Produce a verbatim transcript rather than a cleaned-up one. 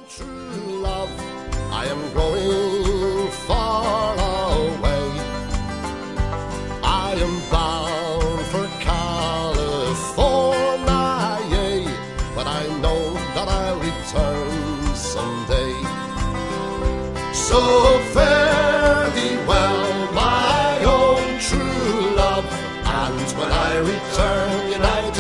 true love, I am going far away. I am bound for California, yea, but I know that I'll return someday. So fare thee well, my own true love, and when I return, United